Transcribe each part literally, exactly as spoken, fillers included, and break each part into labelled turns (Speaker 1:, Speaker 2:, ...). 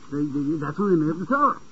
Speaker 1: They, they, that's when they made up the Torah.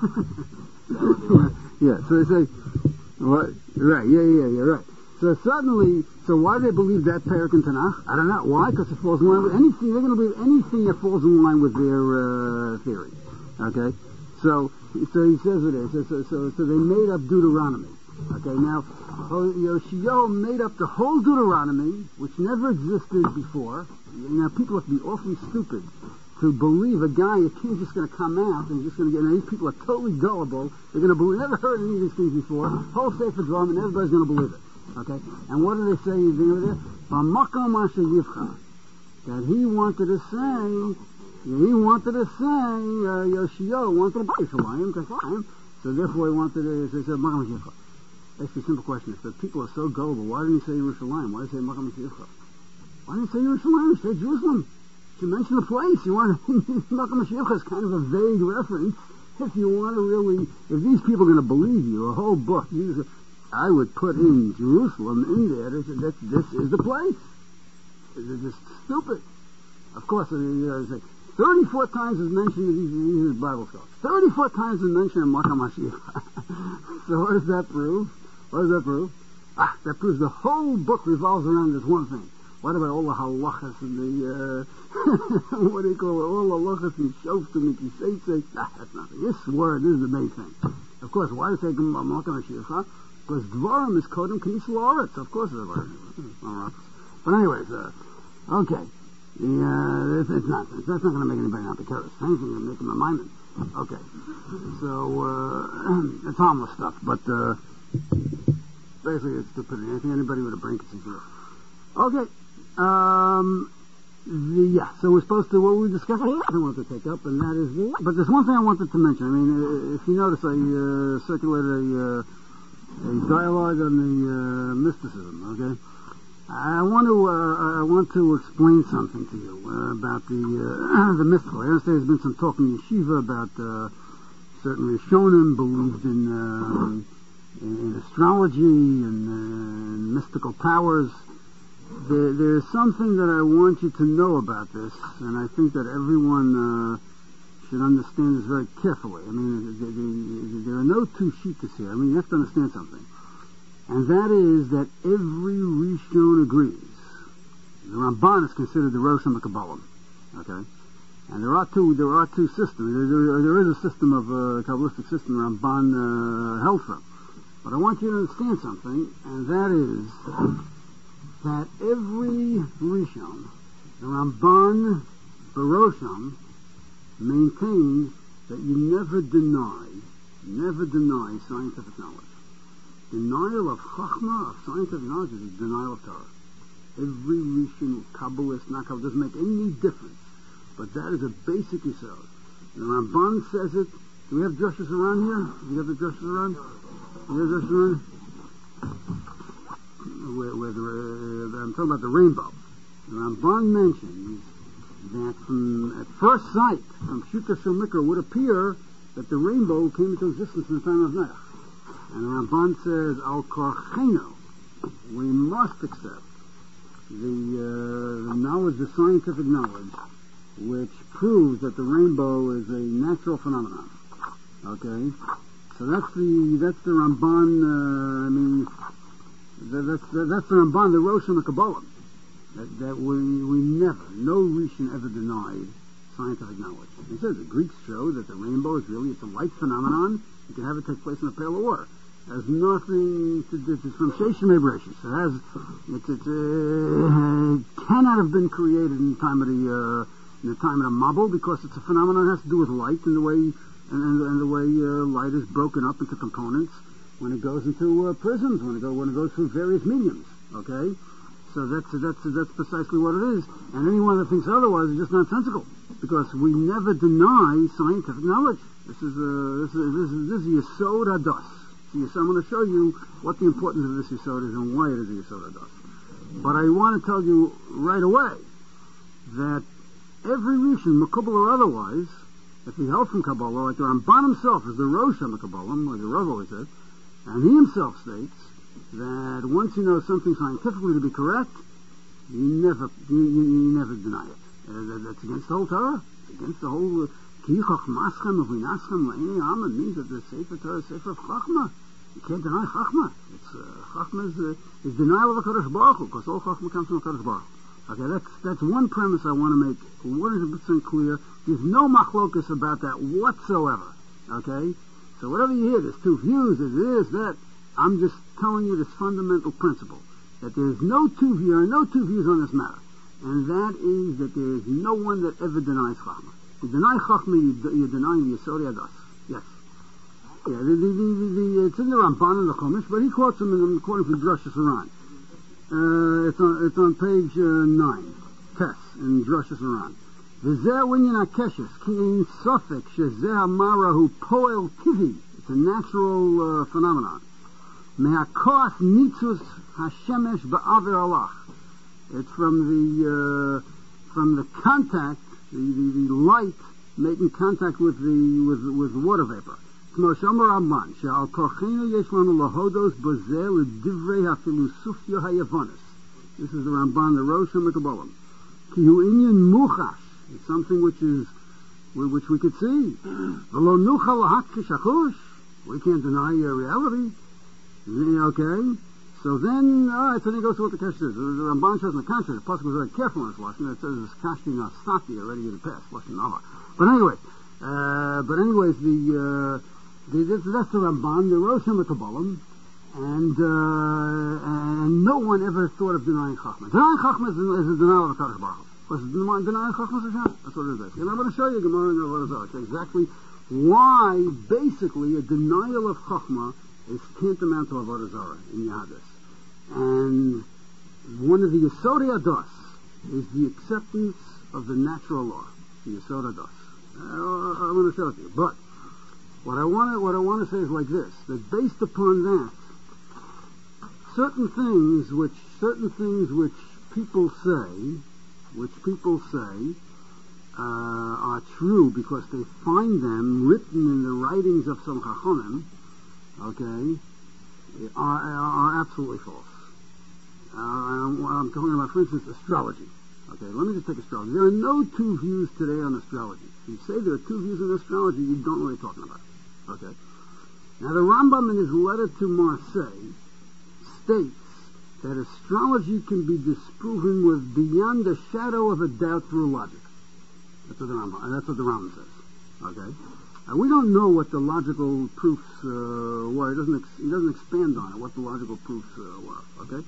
Speaker 1: yeah, so they say, what? Right, yeah, yeah, yeah, right. So suddenly, so why do they believe that Perek in Tanakh? I don't know. Why? Because it falls in line with anything. They're going to believe anything that falls in line with their uh, theory. Okay? So, so he says it is. So, so, so, so they made up Deuteronomy. Okay, now, Yoshiyahu made up the whole Deuteronomy, which never existed before. Now, people have to be awfully stupid to believe a guy, a king's just going to come out and just going to get, and these people are totally gullible. They're going to believe, never heard any of these things before. Whole Sefer Dvarim, and everybody's going to believe it. Okay? And what do they say over there? B'makom asher yivcha. That he wanted to say, he wanted to say, uh, Yoshiyahu wanted to buy Yerushalayim, Kaslayim, so therefore he wanted to say, Makom asher yivcha. That's the simple question. If the people are so gullible, why didn't he say Yerushalayim? Why did he say Makom asher yivcha? Why didn't he say Yerushalayim? He said Jerusalem. To mention the place, you want to, Makom asher yivcha is kind of a vague reference. If you want to really, if these people are going to believe you, a whole book, you, I would put in Jerusalem in there. This, this, this is the place. It's just stupid. Of course, you know, say, thirty-four times is mentioned in these, these Bible scholars. thirty-four times is mentioned in Makom asher yivcha. So what does that prove? What does that prove? Ah, that proves the whole book revolves around this one thing. What about all the halachas and the, uh, what do you call it, all the halachas and shoftim and kiseitzei? Nah, that's nothing. This word, this is the main thing. Of course, why does it say Makom asher yivcha? Because Dvarim is Kodem K'nis L'Oretz. Of course it's a word. But anyways, uh, okay. Yeah, it's, it's nonsense. That's not going to make anybody not be terrorist. Anything's going to make them a Maimon. Okay. So, uh, it's harmless stuff, but, uh, basically it's stupidity. I think anybody with a brain can see through it. Okay. Um, the, yeah, so we're supposed to, what we discussed, I don't want to take up, and that is the, but there's one thing I wanted to mention. I mean, uh, if you notice, I, uh, circulated a, uh, a dialogue on the, uh, mysticism, okay? I want to, uh, I want to explain something to you, uh, about the, uh, the mystical. I understand there's been some talk in Yeshiva about, uh, certain Rishonim believed in, um, in, in astrology and, uh, and mystical powers. There, there's something that I want you to know about this, and I think that everyone uh, should understand this very carefully. I mean, there, there, there are no two shittas here. I mean, you have to understand something, and that is that every Rishon agrees. The Ramban is considered the Rosh HaMekabbalim, okay? And there are two. There are two systems. There, there, there is a system of a uh, Kabbalistic system Ramban uh, held from, but I want you to understand something, and that is that every Rishon, the Ramban, Barosham, maintains that you never deny, never deny scientific knowledge. Denial of Chachma, of scientific knowledge, is a denial of Torah. Every Rishon, Kabbalist, not Kabbalist, doesn't make any difference. But that is a basic yesod. The Ramban says it. Do we have drushes around here? Do we have the drushes around? Do we have drushes around? Where, where the, uh, I'm talking about the rainbow. The Ramban mentions that from, at first sight, from Pshuta Shel Mikra, would appear that the rainbow came into existence in the time of Noach. And the Ramban says, Al Korcheno, we must accept the, uh, the knowledge, the scientific knowledge, which proves that the rainbow is a natural phenomenon. Okay? So that's the, that's the Ramban, uh, I mean, That's, that's the Ramban, the Rosh HaMekabbalim, that, that we, we never, no Rishon ever denied scientific knowledge. He says the Greeks show that the rainbow is really, it's a light phenomenon. You can have it take place in a pail of water. It has nothing to do, it's from Sheshim Ebreshis. It has, it's, it's, uh, cannot have been created in the time of the, uh, in the time of the Mabul, because it's a phenomenon that has to do with light and the way, and, and, and the way, uh, light is broken up into components when it goes into uh, prisms, when it, go, when it goes through various mediums, okay? So that's, that's, that's precisely what it is. And anyone that thinks otherwise is just nonsensical, because we never deny scientific knowledge. This is, uh, this is, this is, this is Yesod Hadas. So I'm going to show you what the importance of this Yesod is and why it is a Yesod Hadas. But I want to tell you right away that every Rishon, Makubal or otherwise, if he held from Kabbalah, like the Ramban himself is the Rosh HaMekabbalim, like the Rav always said, and he himself states that once you know something scientifically to be correct, you never, you, you, you never deny it. Uh, that, that's against the whole Torah. It's against the whole. Uh, Ki Chachmaschem Uvinaschem La'inei Amma means that the Sefer Torah is Sefer of Chachma. You can't deny Chachma. It's, uh, Chachma is, uh, is denial of HaKadosh Baruch Hu, because all Chachma comes from HaKadosh Baruch Hu. Okay, that's, that's one premise I want to make one hundred percent clear. There's no machlokus about that whatsoever. Okay? So whatever you hear, there's two views, there's this, that. I'm just telling you this fundamental principle, that there is no two views, there are no two views on this matter. And that is that there is no one that ever denies Chachma. You deny Chachma, you, you're denying the Yesod Hadas. Yes. Yeah, the, the, the, the, the, it's in the Ramban and the Chumash, but he quotes them in, according to Drashas Haran. Uh, it's on, it's on page uh, nine, Tess, in Drashas Haran. V'zeh winyan hakeshes, ki ein sofek, shezeh hamara hu poel tivi. It's a natural uh, phenomenon. Me'akoas nitzus hashemesh ba'aver alach. It's from the, uh, from the contact, the, the, the light making contact with the, with, with the water vapor. Kmo shomer Ramban, she'al kochenu yesh lanu lahodos bozeh l'divrei hafilosofia hayavonis. This is the Ramban, the Rosh HaMekabalim. Ki hu inyan muchash. It's something which is, which we could see. V'lo nuchal lahakkish achush. We can't deny your reality. Okay? So then, alright, so then he goes to what the Kesh says. The Ramban shows in the contrary. The Pasuk was very careful in this lesson. It says it's Kashti Nasati, already in the past, lesson Nava. But anyway, uh, but anyways, the, uh, the, that's the Ramban, the Rosh HaMekabalim, and, uh, and no one ever thought of denying Chachma. Denying Chachma is, is a denial of HaKadosh Baruch Hu. Because denying Chachma is Hashem. That's what it is. And I'm going to show you Gemara and Avodah Zarah exactly why, basically, a denial of Chachma is tantamount to Avodah Zarah in Yadis. And one of the Yesod Hadas is the acceptance of the natural law, the Yesod Hadas. Uh, I'm going to show it to you. But what I want to what I want to say is like this: that based upon that, certain things which certain things which people say, which people say uh, are true because they find them written in the writings of some Chachamim, okay, are, are absolutely false. Uh, I'm, I'm talking about, for instance, astrology. Okay, let me just take astrology. There are no two views today on astrology. If you say there are two views on astrology, you don't know what you're talking about. Okay? Now, the Rambam in his letter to Marseille states that astrology can be disproven with beyond the shadow of a doubt through logic. That's what the Rambam, that's what the Rambam says. Okay? Uh, we don't know what the logical proofs uh, were. He doesn't, ex- he doesn't expand on it, what the logical proofs uh, were. Okay?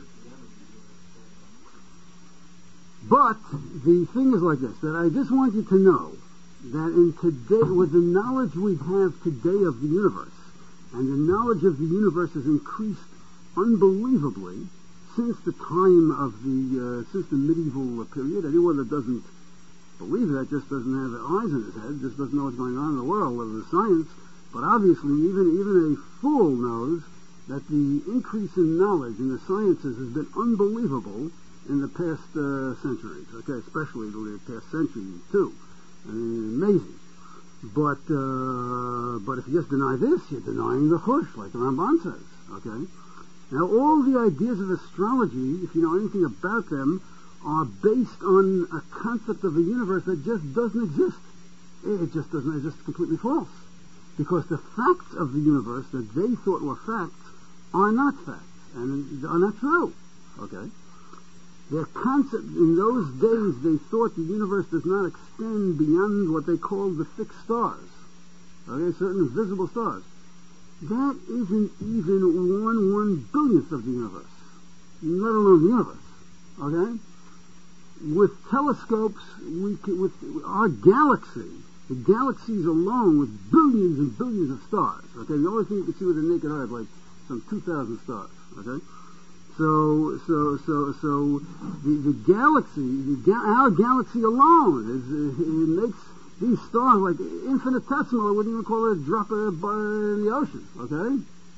Speaker 1: But the thing is like this, that I just want you to know that in today, with the knowledge we have today of the universe, and the knowledge of the universe has increased unbelievably since the time of the, uh, since the medieval period. Anyone that doesn't believe that just doesn't have eyes in his head, just doesn't know what's going on in the world of the science. But obviously, even, even a fool knows that the increase in knowledge in the sciences has been unbelievable in the past uh, centuries, okay, especially the past century too. I mean, amazing. But uh, but if you just deny this, you're denying the Chush, like the Ramban says, okay? Now, all the ideas of astrology, if you know anything about them, are based on a concept of a universe that just doesn't exist. It just doesn't, it's just completely false. Because the facts of the universe that they thought were facts are not facts, and are not true, okay? Their concept, in those days, they thought the universe does not extend beyond what they called the fixed stars. Okay, certain visible stars. That isn't even one one billionth of the universe, let alone the universe. Okay? With telescopes, we can, with our galaxy, the galaxies alone, with billions and billions of stars. Okay, the only thing you can see with the naked eye is like some two thousand stars. Okay. So, so, so, so, the, the galaxy, the ga- our galaxy alone, is, uh, it makes these stars like infinitesimal. I wouldn't even call it a drop of, uh, in the ocean, okay?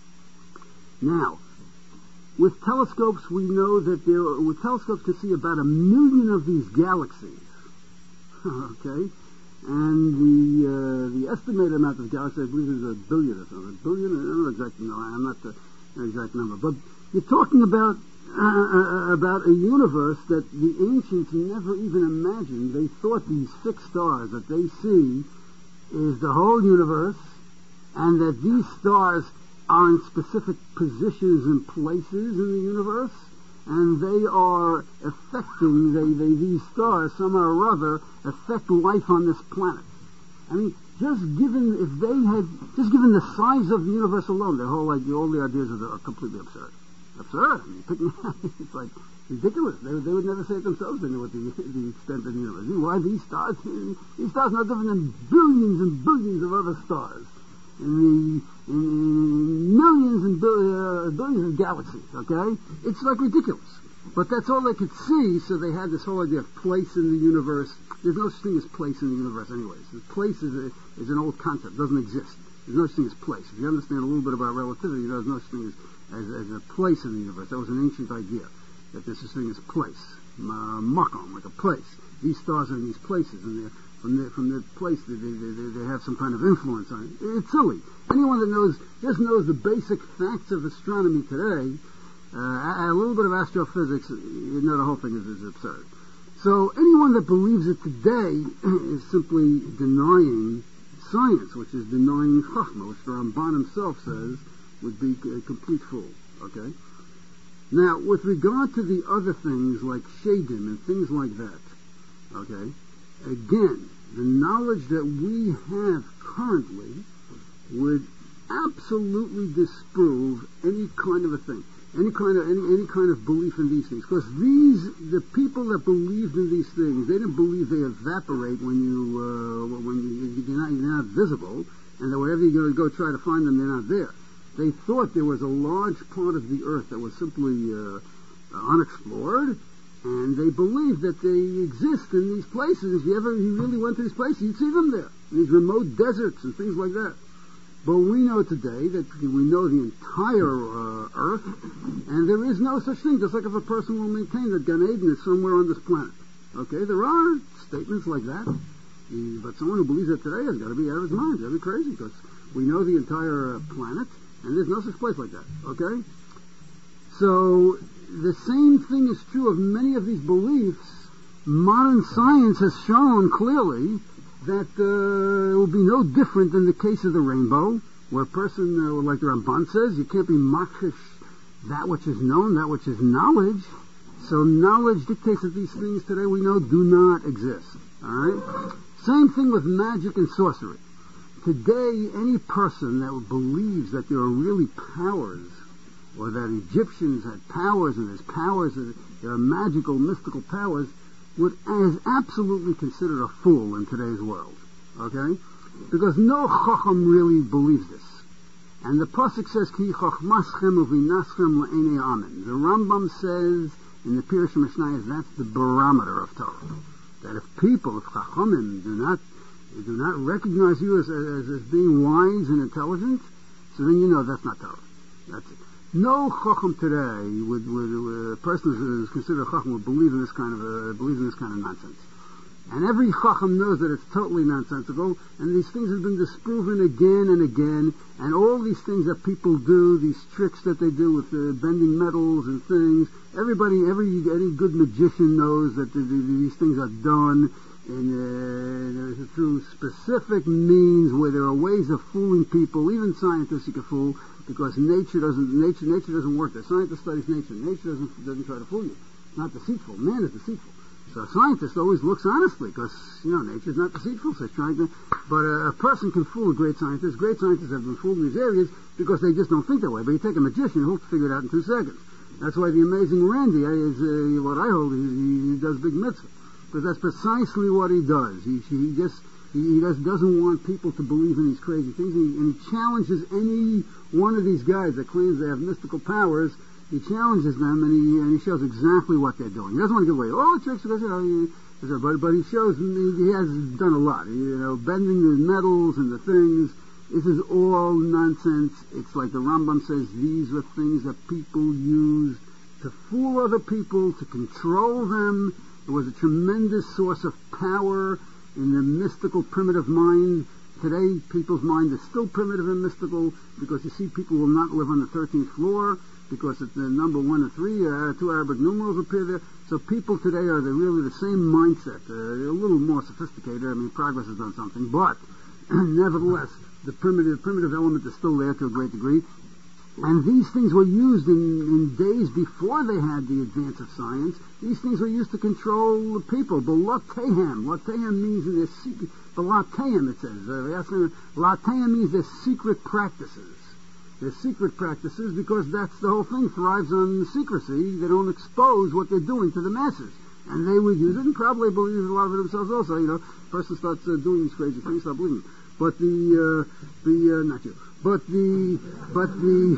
Speaker 1: Now, with telescopes, we know that there, with telescopes can see about a million of these galaxies, okay? And the, uh, the estimated amount of galaxies, I believe, is a billion or something. A billion? I don't know exactly, no, I'm not the exact number, but you're talking about uh, uh, about a universe that the ancients never even imagined. They thought these fixed stars that they see is the whole universe, and that these stars are in specific positions and places in the universe, and they are affecting, they, they, these stars, somehow or other, affect life on this planet. I mean, just given, if they had, just given the size of the universe alone, the whole, like, all the ideas are, are completely absurd. Absurd. I mean, picking, it's like ridiculous. They, they would never say it themselves. They knew what the, the extent of the universe. Why these stars? These stars are not different than billions and billions of other stars. In the in, in millions and bill, uh, billions of galaxies, okay? It's like ridiculous. But that's all they could see, so they had this whole idea of place in the universe. There's no such thing as place in the universe anyways. Place is, a, is an old concept. It doesn't exist. There's no such thing as place. If you understand a little bit about relativity, you know there's no such thing as, as, as a place in the universe. That was an ancient idea, that there's such thing as place. Uh, makom, like a place. These stars are in these places, and they're From the, from the place, they, they, they, they have some kind of influence on it. It's silly. Anyone that knows, just knows the basic facts of astronomy today, uh, a little bit of astrophysics, you know the whole thing is, is absurd. So anyone that believes it today is simply denying science, which is denying Chachma, which the Ramban himself says would be a complete fool. Okay? Now, with regard to the other things like Shadim and things like that, okay, again, the knowledge that we have currently would absolutely disprove any kind of a thing, any kind of any, any kind of belief in these things. Because these, the people that believed in these things, they didn't believe they evaporate when you uh, when you, you're, not, you're not visible, and that wherever you go, go try to find them, they're not there. They thought there was a large part of the earth that was simply uh, unexplored. And they believe that they exist in these places. If you ever you really went to these places, you'd see them there, in these remote deserts and things like that. But we know today that we know the entire uh, earth, and there is no such thing, just like if a person will maintain that Gan Eden is somewhere on this planet. Okay, there are statements like that, but someone who believes that today has got to be out of his mind, got to be crazy, because we know the entire uh, planet, and there's no such place like that. Okay? So the same thing is true of many of these beliefs. Modern science has shown clearly that uh, it will be no different than the case of the rainbow, where a person, uh, like the Ramban says, you can't be makish that which is known, that which is knowledge. So knowledge dictates that these things today we know do not exist. All right? Same thing with magic and sorcery. Today, any person that believes that there are really powers, or that Egyptians had powers, and there's powers, there are magical, mystical powers, would is absolutely considered a fool in today's world. Okay? Because no Chacham really believes this. And the Pasuk says, Ki Chachmaschem uvinaschem la'enei amen. The Rambam says, in the Pirush Mishnayos, that's the barometer of Torah. That if people, if Chachamim do not, do not recognize you as, as, as being wise and intelligent, so then you know that's not Torah. That's it. No Chacham today would, would, would a person who is considered a Chacham would believe in this kind of uh, believe in this kind of nonsense. And every Chacham knows that it's totally nonsensical, and these things have been disproven again and again, and all these things that people do, these tricks that they do with uh, bending metals and things, everybody, every any good magician knows that the, the, these things are done in, uh, through specific means where there are ways of fooling people. Even scientists you can fool, because nature doesn't nature nature doesn't work there. Scientist studies nature. Nature doesn't doesn't try to fool you. It's not deceitful. Man is deceitful. So a scientist always looks honestly, because you know nature's not deceitful. So it's trying to. But a, a person can fool a great scientist. Great scientists have been fooled in these areas because they just don't think that way. But you take a magician, he'll figure it out in two seconds. That's why the amazing Randy is uh, what I hold. He, he does big mitzvah, because that's precisely what he does. He he just. He does, doesn't want people to believe in these crazy things, and he, and he challenges any one of these guys that claims they have mystical powers. He challenges them, and he and he shows exactly what they're doing. He doesn't want to give away all the tricks, because you know, he, but but he shows he, he has done a lot. You know, bending the metals and the things. This is all nonsense. It's like the Rambam says. These are things that people use to fool other people, to control them. It was a tremendous source of power in the mystical, primitive mind. Today, people's mind is still primitive and mystical, because you see people will not live on the thirteenth floor, because it's the number one and three, uh, two Arabic numerals appear there. So people today are the, really the same mindset. Uh, they're a little more sophisticated. I mean, progress has done something, but nevertheless, the primitive primitive element is still there to a great degree. And these things were used in, in days before they had the advance of science. These things were used to control the people. B'latehem. Latehem means in their secret. B'latehem, it says. Uh, Latehem means their secret practices. Their secret practices, because that's the whole thing, thrives on secrecy. They don't expose what they're doing to the masses. And they would use it, and probably believe a lot of it themselves also. You know, a person starts uh, doing these crazy things, stop believing it. But the, uh, the, uh, not you. But the, but the,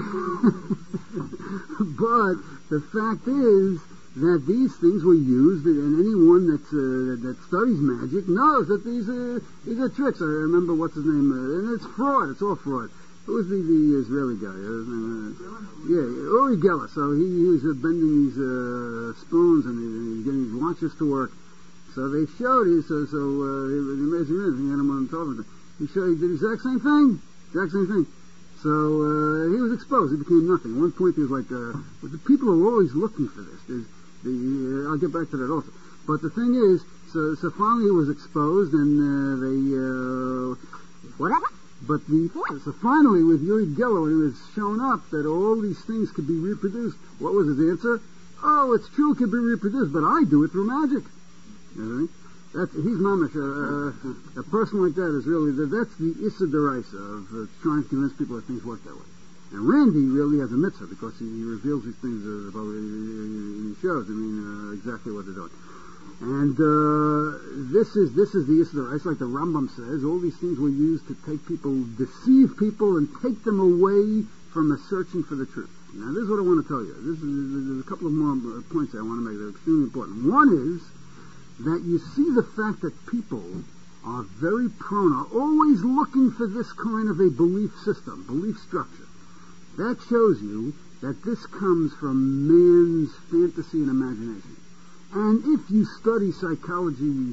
Speaker 1: but the fact is that these things were used, and anyone that's, uh, that studies magic knows that these are, these are tricks. I remember what's his name, uh, and it's fraud, it's all fraud. Who was the, the Israeli guy? Uh, yeah, Uri Geller. So he, he was uh, bending these uh, spoons and he, he was getting these watches to work. So they showed him, so, so uh, the amazing is, he had him on television. He showed, he did the exact same thing. Exact same thing. So uh, he was exposed. He became nothing. At one point he was like, uh, but the people are always looking for this. There's the, uh, I'll get back to that also. But the thing is, so, so finally he was exposed and uh, they, uh, whatever. But the, so finally with Uri Geller, when he was shown up that all these things could be reproduced, what was his answer? Oh, it's true, it could be reproduced, but I do it through magic. You know? That's, he's mamish. Uh, a person like that is really, that's the Issa Deraisa of uh, trying to convince people that things work that way. And Randy really has a mitzvah because he, he reveals these things uh, about, in his shows. I mean, uh, exactly what they're doing. And uh, this is this is the Issa Deraisa, like the Rambam says. All these things were used to take people, deceive people, and take them away from a searching for the truth. Now, this is what I want to tell you. This is, there's a couple of more points I want to make that are extremely important. One is that you see the fact that people are very prone, are always looking for this kind of a belief system, belief structure. That shows you that this comes from man's fantasy and imagination. And if you study psychology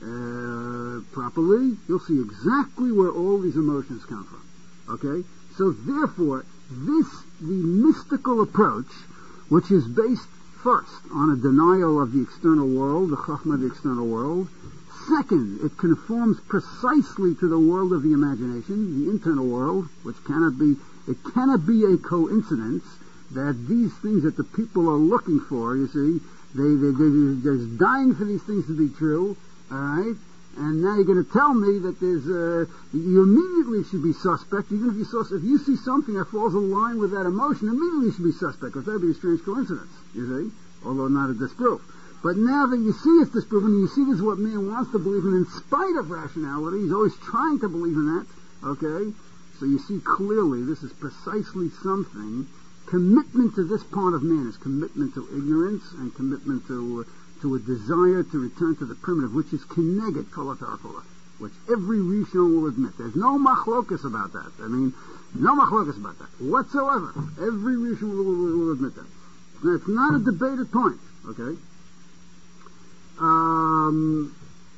Speaker 1: uh, properly, you'll see exactly where all these emotions come from. Okay? So therefore, this, the mystical approach, which is based first on a denial of the external world, the chachma of the external world. Second, it conforms precisely to the world of the imagination, the internal world, which cannot be, it cannot be a coincidence that these things that the people are looking for, you see, they, they, they, they're just dying for these things to be true, alright? And now you're going to tell me that there's, uh, you immediately should be suspect, even if you saw, if you see something that falls in line with that emotion, immediately you should be suspect, because that would be a strange coincidence, you see, although not a disproof. But now that you see it's disproven, and you see this is what man wants to believe in, in spite of rationality, he's always trying to believe in that, okay? So you see clearly this is precisely something, commitment to this part of man is commitment to ignorance and commitment to uh, to a desire to return to the primitive, which is kineged kol ha'tarakola, which every Rishon will admit. There's no machlokas about that. I mean, no machlokas about that whatsoever. Every Rishon will, will, will admit that. Now, it's not a debated point, okay? Um,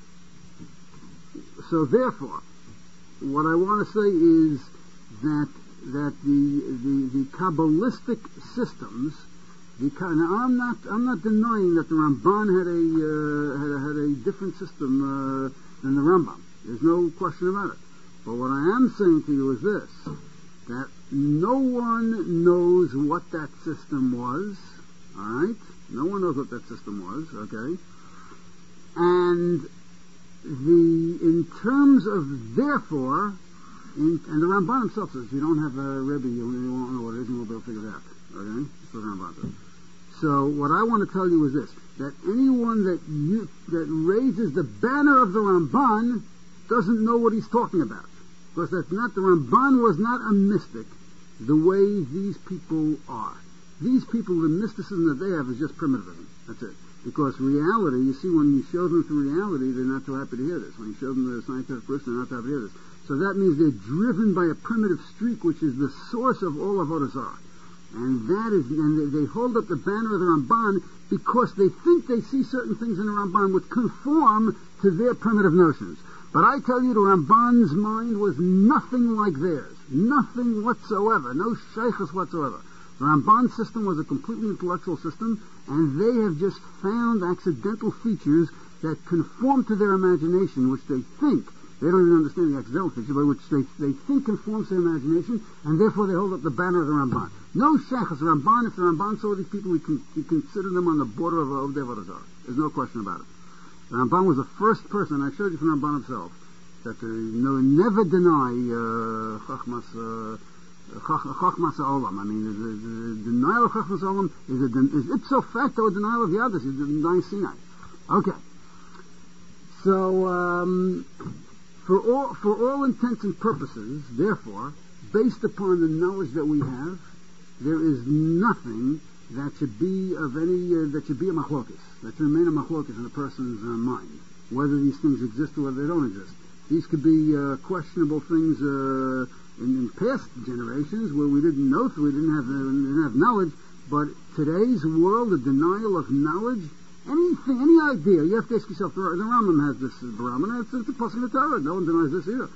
Speaker 1: so therefore, what I want to say is that that the the, the Kabbalistic systems. Now, I'm not. I'm not denying that the Ramban had a uh, had, a, had a different system uh, than the Rambam. There's no question about it. But what I am saying to you is this: that no one knows what that system was. All right, no one knows what that system was. Okay, and the in terms of therefore, in, and the Ramban himself says, if you don't have a Rebbe, you, you won't know what it is, and you won't be able to figure it out. Okay, that's what the Ramban says. So what I want to tell you is this, that anyone that you, that raises the banner of the Ramban doesn't know what he's talking about. Because that's not, the Ramban was not a mystic the way these people are. These people, the mysticism that they have is just primitivism. That's it. Because reality, you see, when you show them through reality, they're not too happy to hear this. When you show them the scientific proof, they're not too happy to hear this. So that means they're driven by a primitive streak, which is the source of all of Avodah Zarah. And that is, and they, they hold up the banner of the Ramban because they think they see certain things in the Ramban which conform to their primitive notions. But I tell you, the Ramban's mind was nothing like theirs. Nothing whatsoever. No shaykhus whatsoever. The Ramban system was a completely intellectual system, and they have just found accidental features that conform to their imagination, which they think They don't even understand the accidental feature by which they, they think conforms to their imagination, and therefore they hold up the banner of the Ramban. No Sheikhs, Ramban, if the Ramban saw these people, we, can, we consider them on the border of Ovdei Avodah Zarah. There's no question about it. The Ramban was the first person, I showed you from Ramban himself, that uh, no, never deny uh, Chachmas uh, Chachmas Olam. I mean, the, the, the denial of Chachmas Olam is, a, is ipso facto a denial of Yadus. He's denying Sinai. Okay. So, um, for all for all intents and purposes, therefore, based upon the knowledge that we have, there is nothing that should be of any uh, that should be a machlokes, that should remain a machlokes in a person's uh, mind, whether these things exist or whether they don't exist. These could be uh, questionable things uh, in, in past generations where we didn't know, we didn't have uh, didn't have knowledge. But today's world, the denial of knowledge, anything, any idea, you have to ask yourself. The, the Rambam has this uh, barometer. It's, it's a pasuk in the Torah. No one denies this either.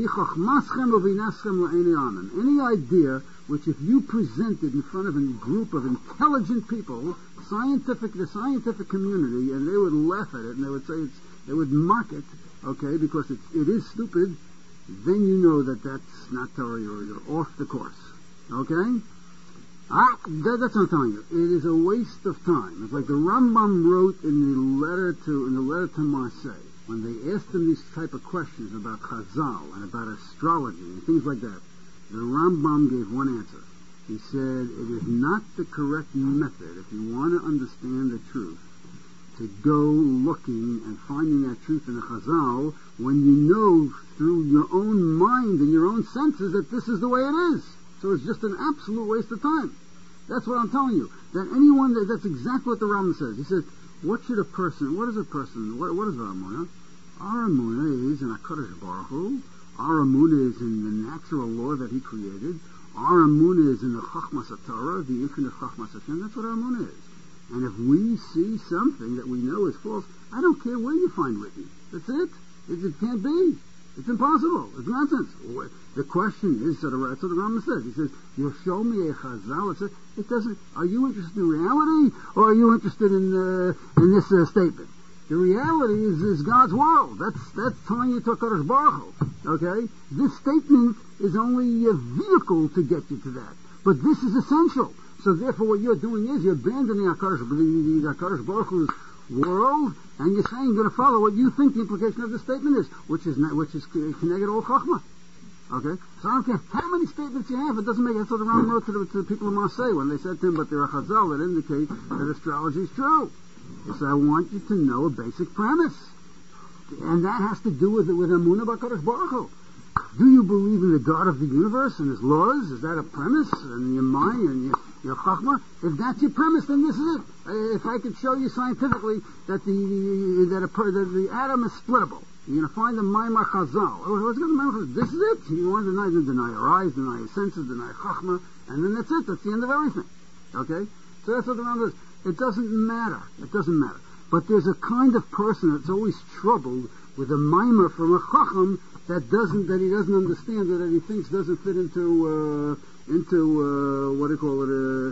Speaker 1: Any idea which, if you presented in front of a group of intelligent people, scientific, the scientific community, and they would laugh at it and they would say it's, they would mock it. Okay, because it's, it is stupid, then you know that that's not Torah, you're, you're off the course. Okay? Ah, that, that's what I'm telling you. It is a waste of time. It's like the Rambam wrote in the letter to, in the letter to Marseille, when they asked him these type of questions about Chazal and about astrology and things like that, the Rambam gave one answer. He said, it is not the correct method, if you want to understand the truth, to go looking and finding that truth in the Chazal when you know through your own mind and your own senses that this is the way it is. So it's just an absolute waste of time. That's what I'm telling you. That anyone, that, that's exactly what the Rambam says. He says, what should a person, what is a person, what, what is our Amunah? Our Amunah is in HaKadosh Baruch Hu. Our Amunah is in the natural law that He created. Our Amunah is in the Chachmas HaTorah, the infinite Chachmas Hashem. That's what our Amunah is. And if we see something that we know is false, I don't care where you find written. That's it. It, it can't be. It's impossible. It's nonsense. The question is, so the, that's what the Rambam says. He says, you'll show me a chazal. It says, it doesn't, are you interested in reality, or are you interested in uh, in this uh, statement? The reality is, is God's world. That's that's telling you to HaKadosh Baruch Hu. Okay? This statement is only a vehicle to get you to that. But this is essential. So therefore what you're doing is you're abandoning HaKadosh, the, the HaKadosh Baruch Hu's world, and you're saying you're going to follow what you think the implication of the statement is, which is not, which is connected all Chachma. Okay? So I don't care how many statements you have, it doesn't make, that's what the Rambam wrote to the, to the people of Marseille when they said to him, but there are Chazal that indicate that astrology is true. He said, I want you to know a basic premise. And that has to do with, with Amunah b'Hakadosh Baruch Hu. Do you believe in the God of the universe and His laws? Is that a premise in your mind and your, your chachma? If that's your premise, then this is it. Uh, if I could show you scientifically that the that, a, that the atom is splittable, you're going to find the Maimar Chazal. Oh, what's going to Maimar Chazal? This is it. You want to deny, deny your eyes, deny your senses, deny chachma, and then that's it. That's the end of everything. Okay? So that's what the Rambam says. It doesn't matter. It doesn't matter. But there's a kind of person that's always troubled with a Maimar from a chacham that doesn't, that he doesn't understand, or that he thinks doesn't fit into, uh, into, uh, what do you call it, uh,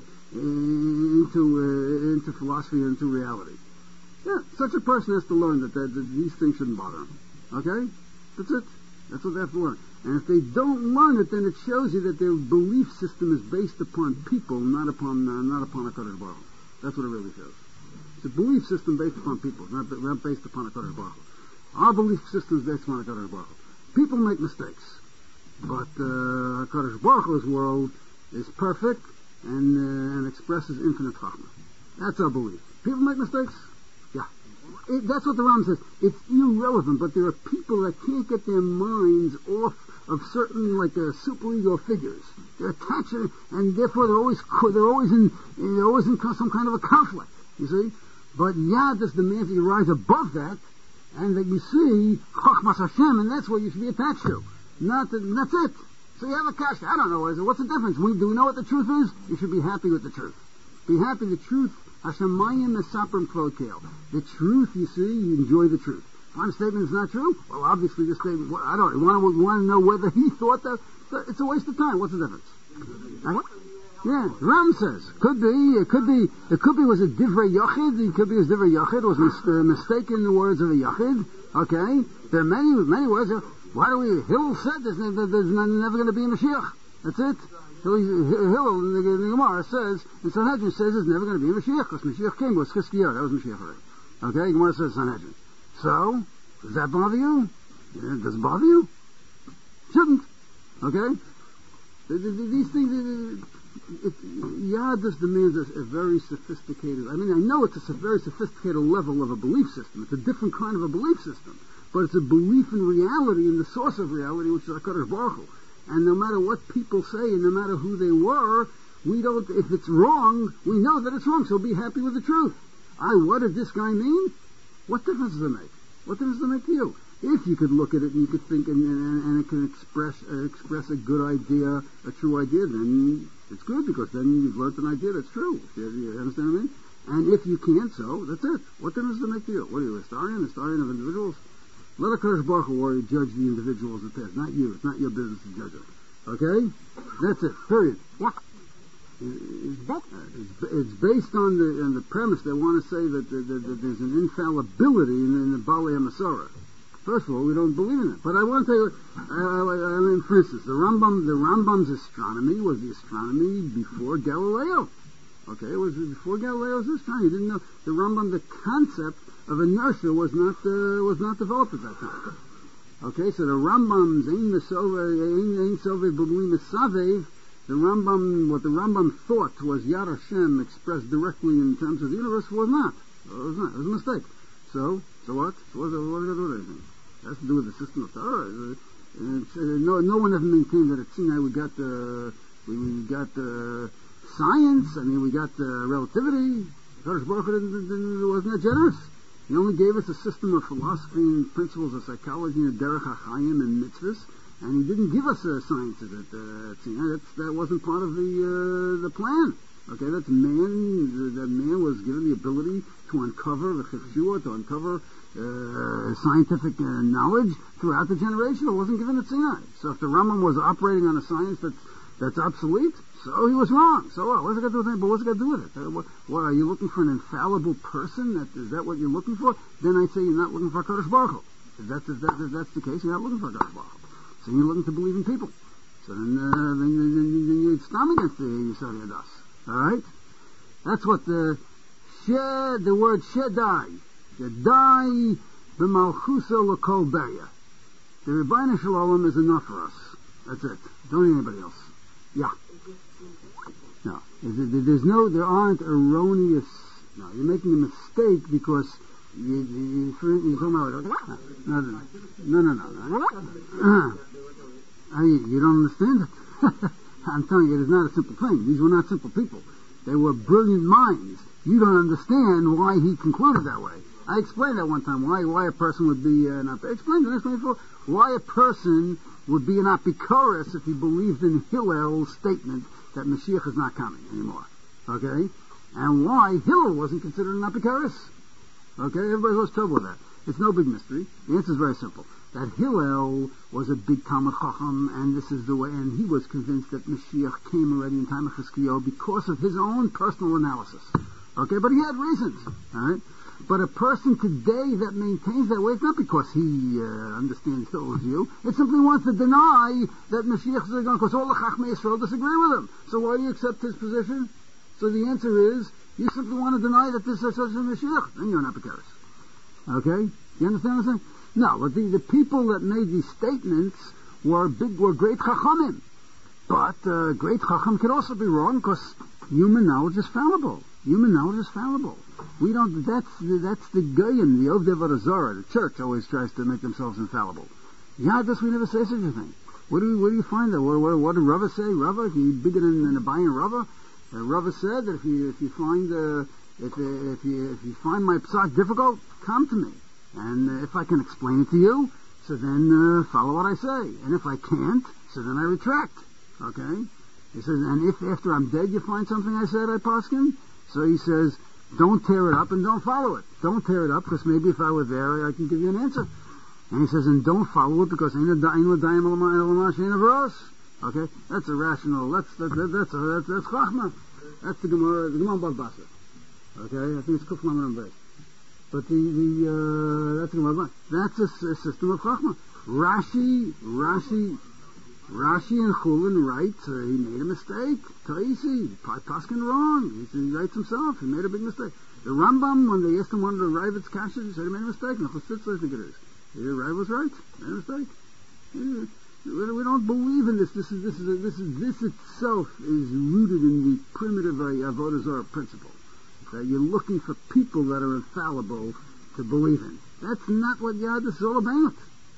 Speaker 1: into, uh, into philosophy and into reality. Yeah, such a person has to learn that, that, that these things shouldn't bother him. Okay? That's it. That's what they have to learn. And if they don't learn it, then it shows you that their belief system is based upon people, not upon, uh, not upon HaKadosh Baruch Hu. That's what it really shows. It's a belief system based upon people, not, not based upon HaKadosh Baruch Hu. Our belief system is based upon HaKadosh Baruch Hu. People make mistakes, but uh, HaKadosh Baruch Hu's world is perfect and, uh, and expresses infinite chachma. That's our belief. People make mistakes? Yeah. It, that's what the Rambam says. It's irrelevant, but there are people that can't get their minds off of certain, like, uh, superego figures. They're attached to it, and therefore they're always they're always in they're always in some kind of a conflict. You see, but Yadus demands that you rise above that, and that you see Chachmas Hashem, and that's what you should be attached to. Not that, that's it. So you have a kasha. I don't know. What's the difference? We, do we know what the truth is? You should be happy with the truth. Be happy. The truth. Hashemayim Mesaprim Klokeel. The truth, you see, you enjoy the truth. If my statement is not true, well, obviously this statement, well, I don't want to want to know whether he thought that. It's a waste of time. What's the difference? Right? Yeah, Ram says could be. It could be. It could be. Was it divrei yachid? It could be as divrei yachid. Was mis- uh, mistaken the words of a yachid. Okay, there are many many words. Why do we, Hillel said there's, ne- there's ne- never going to be a Mashiach. That's it. Hillel, Hillel in the, the Gemara says, in Sanhedrin says there's never going to be a Mashiach, because Mashiach came, it was Chizkiyahu, that was Mashiach already. Okay, Gemara says Sanhedrin. So, does that bother you? Yeah, does it bother you? Shouldn't. Okay? The, the, the, these things, it, it, Yadus demands a, a very sophisticated, I mean, I know it's a very sophisticated level of a belief system. It's a different kind of a belief system. But it's a belief in reality, in the source of reality, which is HaKadosh Baruch Hu. And no matter what people say, and no matter who they were, we don't, if it's wrong, we know that it's wrong, so be happy with the truth. I, what did this guy mean? What difference does it make? What difference does it make to you? If you could look at it and you could think and, and, and it can express uh, express a good idea, a true idea, then it's good, because then you've learned an idea that's true. You, you understand what I mean? And if you can't, so that's it. What difference does it make to you? What are you, a historian? A historian of individuals? Let HaKadosh Baruch Hu worry, judge the individuals that pass, not you. It's not your business to judge them. Okay? That's it. Period. What? It's, it's based on the on the premise they want to say that, that, that, that there's an infallibility in, in the Balei HaMasorah. First of all, we don't believe in it. But I want to tell you, uh, I mean, for instance, the Rambam, the Rambam's astronomy was the astronomy before Galileo. Okay, it was before Galileo's astronomy. You didn't know the Rambam, the concept of inertia was not uh, was not developed at that time. Okay, so the Rambam's Ein Mesove, Ein Ein Sove B'Gli Mesavev, the Rambam, what the Rambam thought was Yad Hashem expressed directly in terms of the universe was not. It was not. It was a mistake. So, so what? So what, what does that do with anything? It has to do with the system of Torah. It's, uh, no, no one ever maintained that at Sinai we got the uh, we, we got the uh, science. I mean, we got the uh, relativity. Kadosh Baruch Hu didn't, didn't, wasn't that generous. He only gave us a system of philosophy and principles of psychology and derech hachayim and mitzvahs, and he didn't give us uh, sciences at uh, Sinai. That's, that wasn't part of the uh, the plan. Okay, that's man. That man was given the ability to uncover the cheshua, to uncover uh, scientific uh, knowledge throughout the generation. It wasn't given at Sinai. So if the Rambam was operating on a science that's that's obsolete, so he was wrong. So what? What's it got to do with anything? But what's it got to do with it? Uh, what, what, are you looking for an infallible person? That, is that what you're looking for? Then I say you're not looking for HaKadosh Baruch Hu. If that's, if, that, if that's the case, you're not looking for HaKadosh Baruch Hu. So you're looking to believe in people. So then, uh, then, then, then, then you stand against the Yisod Yadas. Alright? That's what the Shed, the word Shedai. Shedai b'malchusa l'kol beria. The Rebbeinu Shalom is enough for us. That's it. Don't need anybody else. Yeah. No. There's no, there aren't erroneous, no, you're making a mistake because you, you, you're talking about, no, no, no, no, no. Uh, I, you don't understand it. I'm telling you, it is not a simple thing. These were not simple people. They were brilliant minds. You don't understand why he concluded that way. I explained that one time, why why a person would be uh, not. I explained it, I explained it before. Why a person would be an apikoros if he believed in Hillel's statement that Mashiach is not coming anymore. Okay? And why Hillel wasn't considered an apikoros. Okay? Everybody has trouble with that. It's no big mystery. The answer is very simple. That Hillel was a big Talmud Chacham, and this is the way, and he was convinced that Mashiach came already in time of Chizkiyahu because of his own personal analysis. Okay? But he had reasons. Alright? But a person today that maintains that way, it's not because he uh, understands Hillel's view. It simply wants to deny that Mashiach is going, because all the Chachmei Yisrael disagree with him. So why do you accept his position? So the answer is, you simply want to deny that this is such a Mashiach. Then you're an apikoros. Okay? You understand what I'm saying? No, but the, the people that made these statements were big, were great Chachamim. But uh, great Chacham can also be wrong because human knowledge is fallible. Human knowledge is fallible. We don't. That's that's the Goyim, the Ovdei Avodah the church always tries to make themselves infallible. Yadus, we never say such a thing. What do we, where do you find that? What, what, what did Rava say? Rava, he bigger than, than a Bayan Rava. Uh, Rava said that if you if you find uh, if uh, if you if you find my psak difficult, come to me, and uh, if I can explain it to you, so then uh, follow what I say. And if I can't, so then I retract. Okay. He says, and if after I'm dead you find something I said I paskin, so he says, don't tear it up and don't follow it. Don't tear it up because maybe if I were there I can give you an answer. And he says, and don't follow it because ain't a dayim elamash ain't a veros. Okay, that's a rational. That's that, that, that's a, that's that's chachma. That's the Gemara, the Gemara Bava Basra. Okay, I think it's Kuf Lamed Beis. But the the uh, that's the Gemara. That's a, a system of chachma. Rashi, Rashi, Rashi and Chulin writes uh, he made a mistake. Taisi, Paskin wrong. He, he writes himself. He made a big mistake. The Rambam, when they asked him one of the Ravid's kashas, he said he made a mistake. And the Chassidus, I think it is. The Rav was right. Made a mistake. Yeah. We, we don't believe in this. This is this is a, this is this itself is rooted in the primitive uh, Avodah Zarah principle. That you're looking for people that are infallible to believe in. That's not what Yadus is all about.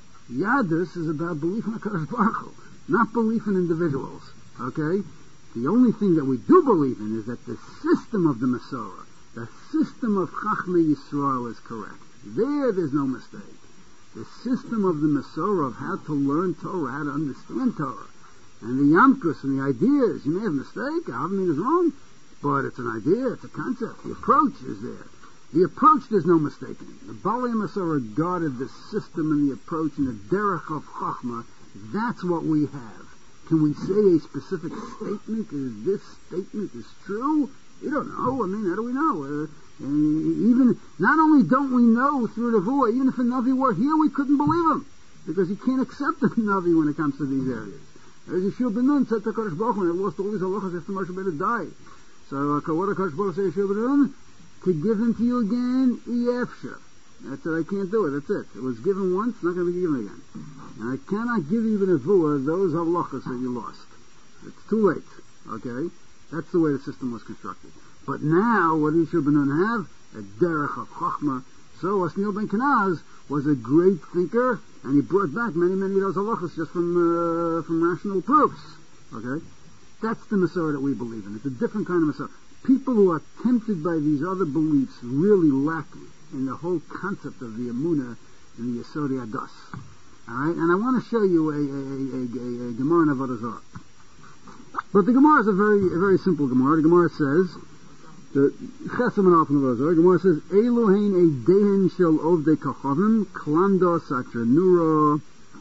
Speaker 1: Yadus is about belief in HaKadosh Baruch Hu, not belief in individuals. Okay? The only thing that we do believe in is that the system of the Masorah, the system of Chachmei Yisrael is correct. There, there's no mistake. The system of the Masorah of how to learn Torah, how to understand Torah, and the Yamkus and the ideas. You may have a mistake, Avmin is wrong, but it's an idea, it's a concept. The approach is there. The approach, there's no mistaking. The Baalei Masorah guarded the system and the approach and the derech of Chachma. That's what we have. Can we say a specific statement? Is this statement is true? We don't know. I mean, how do we know? Uh, and even not only don't we know through the Nevuah, even if a Navi were here, we couldn't believe him because you can't accept a Navi when it comes to these areas. As Yeshua ben Nun said to Kadosh Baruch Hu, I lost all these halachas after Moshe Rabbeinu died. So uh, what did Kadosh Baruch Hu say to Yeshua ben Nun? To give them to you again, Efsha. That's it. I can't do it. That's it. It was given once, not going to be given again. And I cannot give you the Nevuah those halachas that you lost. It's too late. Okay. That's the way the system was constructed. But now, what did Yeshua ben Nun have? A derech of Chachma. So Osniel ben Kenaz was a great thinker, and he brought back many, many of those halachas just from uh, from rational proofs. Okay? That's the Masorah that we believe in. It's a different kind of Masorah. People who are tempted by these other beliefs really lack in the whole concept of the Emunah and the Yesod Adas. Alright? And I want to show you a, a, a, a, a Gemara in Avodah Zarah. But the Gemara is a very, a very simple Gemara. The Gemara says, the Chesam and Alpha Avodah Zarah, the Gemara says, Eluhain Eidehen Shel Ovdei Kachavim, Klando Satra Nura,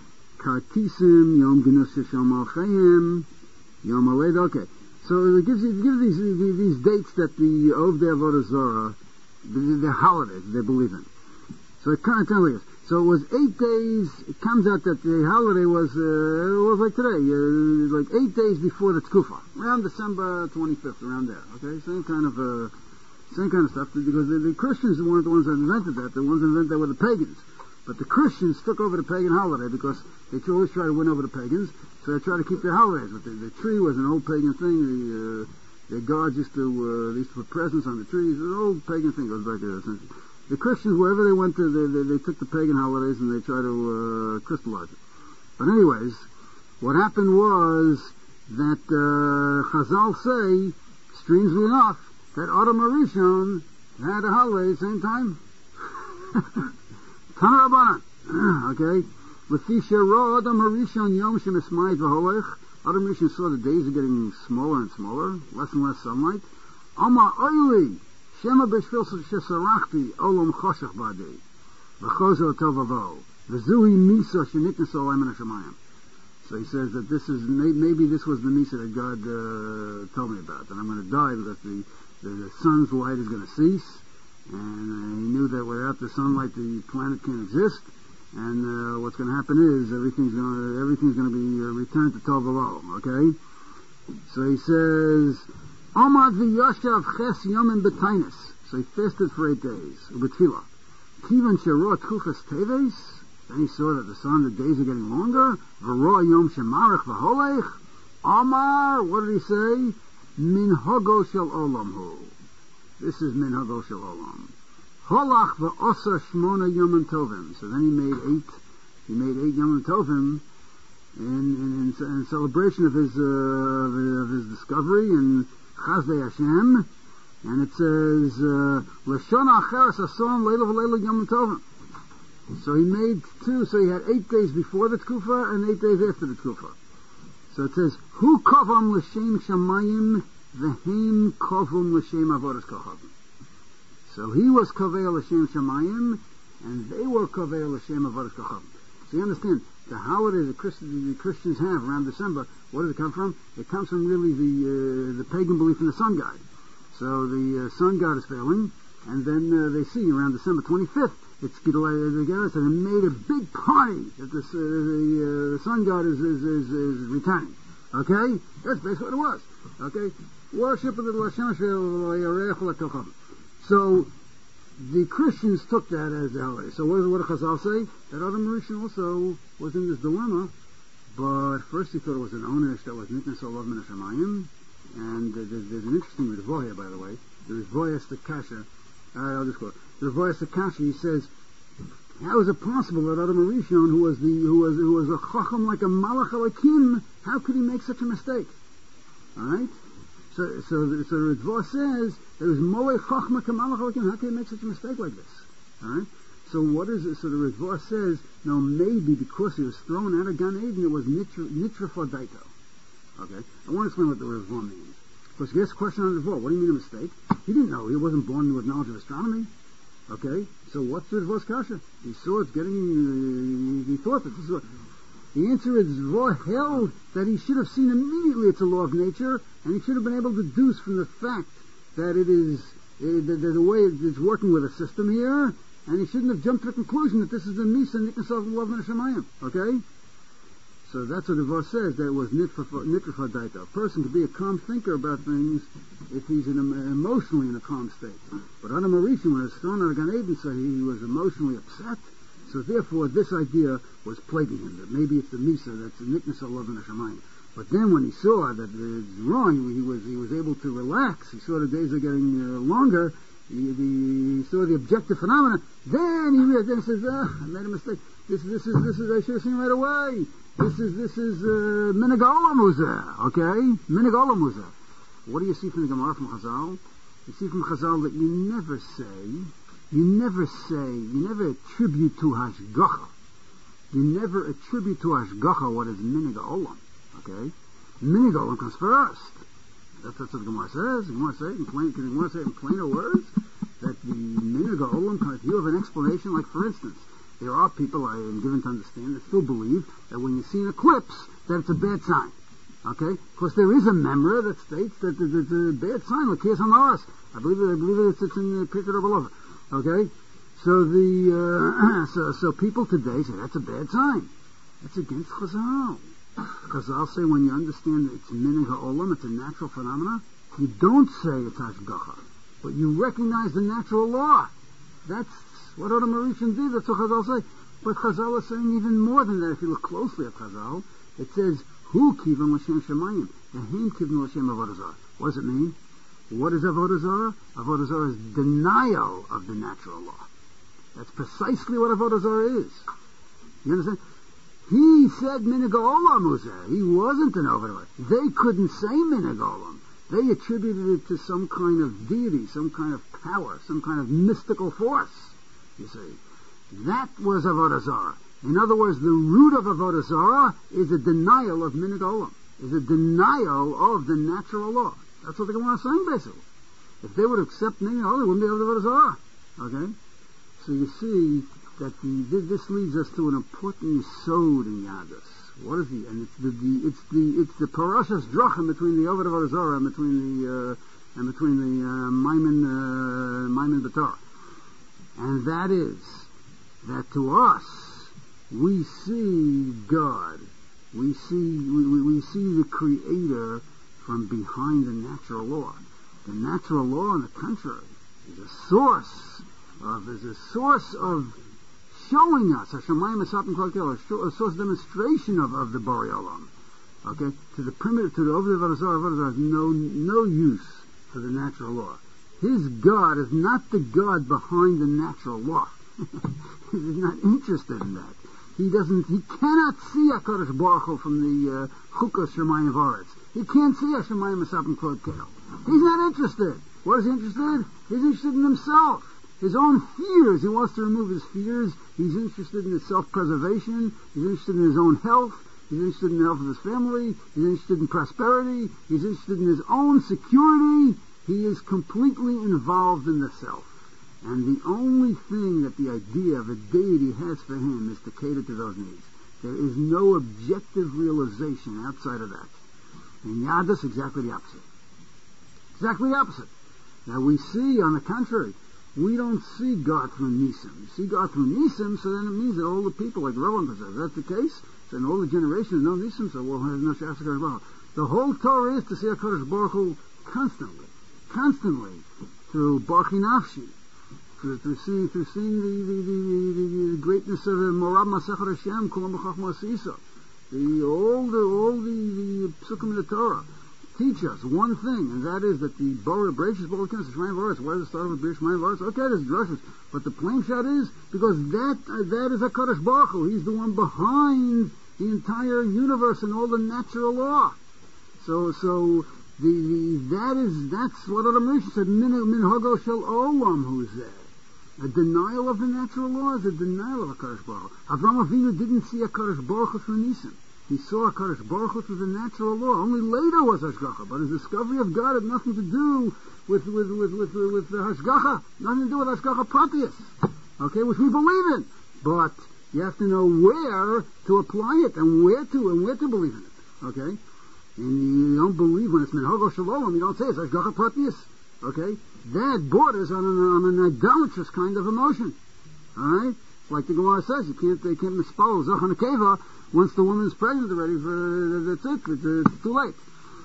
Speaker 1: Kartisim, Yom Genus Shel Malchayim, Yom Aled. Okay. So it gives, it gives these, these, these dates that the Ovdei Avodah Zarah, the, the holidays they believe in. So it kind of tells like this. So it was eight days. It comes out that the holiday was uh, it was like today, uh, like eight days before the Tkufa, around December twenty-fifth, around there. Okay, same kind of uh, same kind of stuff. Because the, the Christians weren't the ones that invented that. The ones that invented that were the pagans. But the Christians took over the pagan holiday because they always try to win over the pagans. So they try to keep their holidays. But the, the tree was an old pagan thing. The uh, the gods used to uh, they used to put presents on the trees. It was an old pagan thing. It goes back to that. The Christians, wherever they went to, they, they, they took the pagan holidays and they tried to uh, crystallize it. But anyways, what happened was that uh, Chazal say, strangely enough, that Adam Arishon had a holiday at the same time. Tana Rabbanan. Okay? Lefisha Ra Adam Arishon Yom Shemismayit V'holech. Adam Arishon saw the days are getting smaller and smaller, less and less sunlight. Amar Oili. Shema b'shvil shesarachti olam choshech b'adei v'chozo tovavo v'zuhi misa sheniknas olam min hashamayim. So he says that this is maybe this was the misa that God uh, told me about, that I'm going to die because the, the, the sun's light is going to cease, and uh, he knew that without the sunlight the planet can't exist, and uh, what's going to happen is everything's going to everything's going to be uh, returned to tovavo. Okay, so he says. Amad v'yashav ches yomim b'tainis. So he fasted for eight days. Ubetfilah. Kivan shero tchuchas teves. Then he saw that the sun, the days are getting longer. V'ro yom shemarech v'holech. Amar, what did he say? Minhago shel olam hu. This is minhago shel olam. Holach v'osa shmona yomim tovim. So then he made eight. He made eight yomim tovim in, in, in, in celebration of his uh, of his discovery and Chazdei Hashem, and it says Lashon Acheres Ason Leila V'Leila Yom Tovim. So he made two. So he had eight days before the Tkufa and eight days after the Tkufa. So it says Hu Kavam L'Shem Shamayim V'Heim Kavam L'Shem Avodas Kachavim. So he was Kavei L'Shem Shamayim, and they were Kavei L'Shem Avodas Kachavim. So you understand, the holiday the Christians, the Christians have around December, where does it come from? It comes from really the uh, the pagan belief in the sun god. So the uh, sun god is failing, and then uh, they see around December twenty-fifth it's the Gemara said it made a big party that the uh, the, uh, the sun god is is, is is returning. Okay, that's basically what it was. Okay, worship of the Hashem. So the Christians took that as the holiday. So what does what does Chazal say? That Adam Rishon also was in this dilemma, but first he thought it was an onish that was Niknas Olav Min Hashemayim, and uh, there's, there's an interesting Ritvoya here, by the way. The Ritvoya Stakasha. Uh, I'll just quote. The Ritvoya Stakasha. He says, how is it possible that Adam Rishon, who was the who was who was a chacham like a malach alakim, how could he make such a mistake? All right. So, so, the, so the Ritva says there was moe chachma kamalach alakim. How can he make such a mistake like this? All right. So what is it? So the Ritva says, no, maybe because he was thrown out of Gan Eden, it was nitra nitra fadaito. Okay. I want to explain what the Ritva means. Because he asked a question on the Ritva. What do you mean a mistake? He didn't know. He wasn't born with knowledge of astronomy. Okay. So what's the Ritva's kasha? He saw it's getting. Uh, he thought that this is what. The answer is Zvar held that he should have seen immediately it's a law of nature, and he should have been able to deduce from the fact that it is uh, the, the, the way it's working with a system here, and he shouldn't have jumped to the conclusion that this is the Misa Niknas of Love and Hashemayim. Okay? So that's what the verse says, that it was Nitra Daita. A person could be a calm thinker about things if he's in a, emotionally in a calm state. But Adam Arishan, when he was thrown out of Gan Eden, so he was emotionally upset. So therefore, this idea was plaguing him, that maybe it's the Misa, that's the Niknas of Love and Hashemayim. But then when he saw that it's wrong, he was he was able to relax. He saw the days are getting uh, longer. He, the, he saw the objective phenomena. Then he realized, then he says, ah, I made a mistake. This, this is, this is, I should have seen right away. This is, this is, uh, Minig Olam Muzeh, okay? Minig Olam Muzeh. What do you see from the Gemara from Chazal? You see from Chazal that you never say, you never say, you never attribute to Hashgacha. You never attribute to Hashgacha what is Minig Olam, okay? Minig Olam comes first. That's, that's what the Gemara says. The Gemara say it in plain, can the Gemara say it in plainer words? That the Minig Olam, if you have an explanation, like for instance, there are people, I am given to understand, that still believe that when you see an eclipse, that it's a bad sign. Okay? Because there is a memra that states that it's a bad sign, like here's on the I believe it, I believe it's, it's in the Pirkei Rebbe. Okay? So the, uh, so, so people today say that's a bad sign. That's against Chazal. Chazal say when you understand that it's Minig HaOlam, it's a natural phenomena, you don't say it's Hashgacha, but you recognize the natural law. That's what Adam Arishan did. That's what Chazal say. But Chazal is saying even more than that. If you look closely at Chazal, it says, Hu kivan l'shem shemayim, v'hem kivan l'shem avodah zarah. What does it mean? What is avodah zarah? Avodah zarah is denial of the natural law. That's precisely what avodah zarah is. You understand? He said minig olam uzeh. He wasn't an avodah. They couldn't say minig olam. They attributed it to some kind of deity, some kind of power, some kind of mystical force. You see, that was avodah zarah. In other words, the root of avodah zarah is a denial of minig olam, is a denial of the natural law. That's what the Gemara is saying, basically. If they would accept minig olam, they wouldn't be avodah zarah. Okay, so you see that the this leads us to an important yesod in Yadus. What is the? And it's the, the it's the it's the parashas drachim between the avodah avodah zarah and between the uh, and between the uh, Maimon uh, Maimon B'Torah. And that is, that to us, we see God, we see, we, we, we see the Creator from behind the natural law. The natural law, on the contrary, is a source of, is a source of showing us, a Shemayim Esapim Klal, a source demonstration of, of the Borei Olam. Okay? To the primitive, to the Oved Avodah Zarah, Avodah Zarah has no, no use for the natural law. His God is not the God behind the natural law. He's not interested in that. He doesn't, he cannot see HaKadosh Baruch Hu from the Chukas Shemayim V'Aretz. He can't see Shemayim Esapim Klal Kel. He's not interested. What is he interested? He's interested in himself. His own fears. He wants to remove his fears. He's interested in his self-preservation. He's interested in his own health. He's interested in the health of his family. He's interested in prosperity. He's interested in his own security. He is completely involved in the self. And the only thing that the idea of a deity has for him is to cater to those needs. There is no objective realization outside of that. In Yadus, exactly the opposite. Exactly the opposite. Now we see, on the contrary, we don't see God through Nisim. You see God through Nisim, so then it means that all the people, like the Rebbe says, that's the case, then all the generations know Nisim, so we'll have no Shas HaKadosh Baruch Hu. The whole Torah is to see HaKadosh Baruch Hu constantly, constantly, through Barchi Nafshi, through, through seeing, through seeing the, the, the, the, the greatness of the Morab Masechet Hashem, Kulam B'Chachma Asisa. The, all the, all the, the Psukim in the Torah teach us one thing, and that is that the Bora Bereshis Bora Kines Shemaim Varetz. Why does it start with Beresh Shemaim Varetz? Okay, there's drushes, but the plain shot is because that uh, that is HaKadosh Baruch Hu. He's the one behind the entire universe and all the natural law. So, so the, the that is that's what Adam Rishon said. Min Minhago Shel Olam, who's there. A denial of the natural law is a denial of HaKadosh Baruch Hu. Avraham Avinu didn't see HaKadosh Baruch Hu through Nisim. He saw HaKadosh Baruch Hu through the natural law. Only later was Hashgacha, but his discovery of God had nothing to do with with with with, with, with the Hashgacha, nothing to do with Hashgacha Pratius, okay, which we believe in. But you have to know where to apply it and where to and where to believe in it, okay. And you don't believe when it's Minhago Shalom. You don't say it's Hashgacha Pratius, okay. That borders on an, on an idolatrous kind of emotion, all right. Like the Gemara says, you can't they can't misspell Zachan Akeva. Once the woman's pregnant already, for, that's it. It's, it's too late.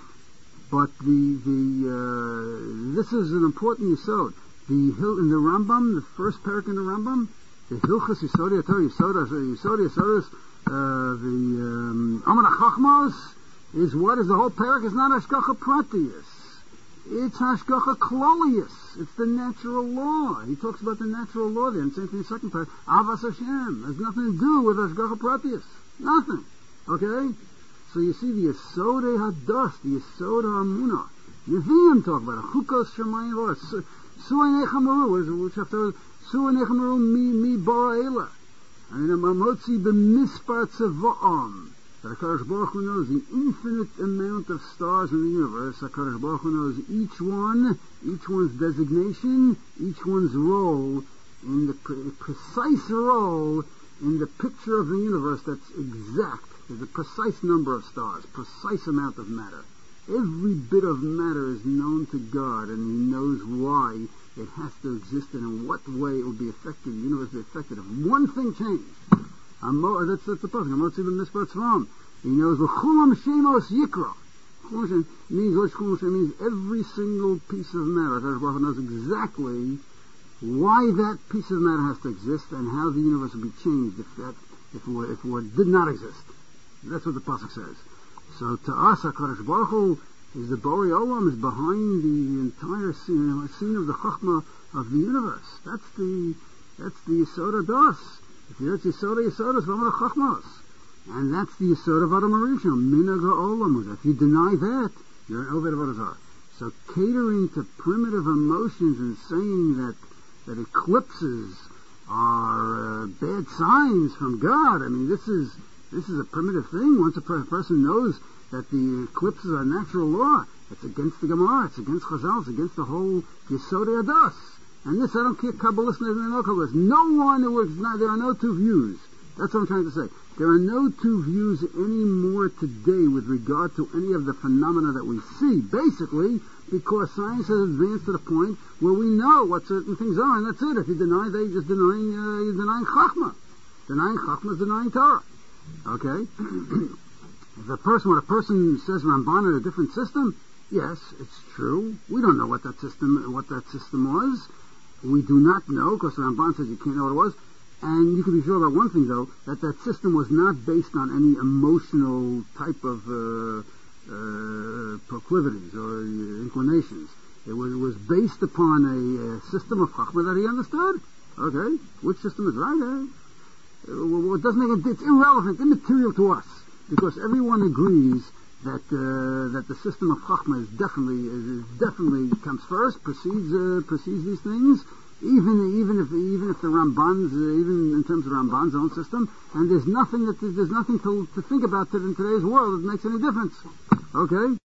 Speaker 1: But the the uh, this is an important yisod. The hill in the Rambam, the first parak in the Rambam, the Hilchas Yisodi Torah Yisodas Yisodi Yisodas, uh, the um, Amar Chachmas is what is the whole parak is not Hashgacha Pratius. It's Hashgacha Klolius. It's the natural law. He talks about the natural law there. And same thing in the second parak. Avas Hashem has nothing to do with Hashgacha Pratius. Nothing. Okay? So you see the Yesodei Hadas, the Yesod HaAmunah. Nevi'im talk about it. Chukos Shemayim Varetz. Su'ei Nechamaru. What is it? Which after Su'ei Nechamaru mi mi bara Eila. I mean, Amotzi b'mispar tzeva'am. That HaKadosh Baruch Hu knows the infinite amount of stars in the universe. HaKadosh Baruch Hu knows each one, each one's designation, each one's role, in the pre- precise role in the picture of the universe that's exact. There's a precise number of stars, precise amount of matter. Every bit of matter is known to God, and He knows why it has to exist and in what way it will be affected, the universe will be affected if one thing changed. Amo, that's, that's the person. Amotzi b'mispar tzvam. He knows v'chulam shemos yikra. Chulam means what chulam means every single piece of matter. HaKadosh Baruch Hu knows exactly why that piece of matter has to exist and how the universe will be changed if that if it, were, if it were, did not exist. That's what the pasuk says. So to us, HaKadosh Baruch Hu is the Borei Olam, is behind the entire scene, scene of the Chachma of the universe. That's the that's the Yesod HaDas. If you're Yesod Yesod, it's V'amar Chachmas, and that's the Yesod of Adam Arishon, Minhag HaOlam. If you deny that, you're an Oved of Avodah. So catering to primitive emotions and saying that that eclipses are uh, bad signs from God. I mean, this is this is a primitive thing. Once a per- person knows that the eclipses are natural law, it's against the Gemara, it's against Chazal, it's against the whole Yesodei Hadas. And this, I don't care, Kabbalists and no Kabbalists. No one who works, no, there are no two views. That's what I'm trying to say. There are no two views anymore today with regard to any of the phenomena that we see, basically, because science has advanced to the point where we know what certain things are, and that's it. If you deny, they just denying, uh, you're denying Chachma. Denying Chachma is denying Torah. Okay? If a person, when a person says Ramban in a different system, yes, it's true. We don't know what that system, what that system was. We do not know, because the Ramban says you can't know what it was. And you can be sure about one thing, though, that that system was not based on any emotional type of uh, uh, proclivities or uh, inclinations. It was, it was based upon a, a system of Chachma that he understood. Okay, which system is right? Eh? Well, it doesn't make it, it's irrelevant, immaterial to us, because everyone agrees that uh, that the system of Chachma is definitely is definitely comes first, precedes uh, precedes these things. Even even if even if the Ramban's uh, even in terms of Ramban's own system, and there's nothing that there's nothing to to think about in today's world that makes any difference. Okay.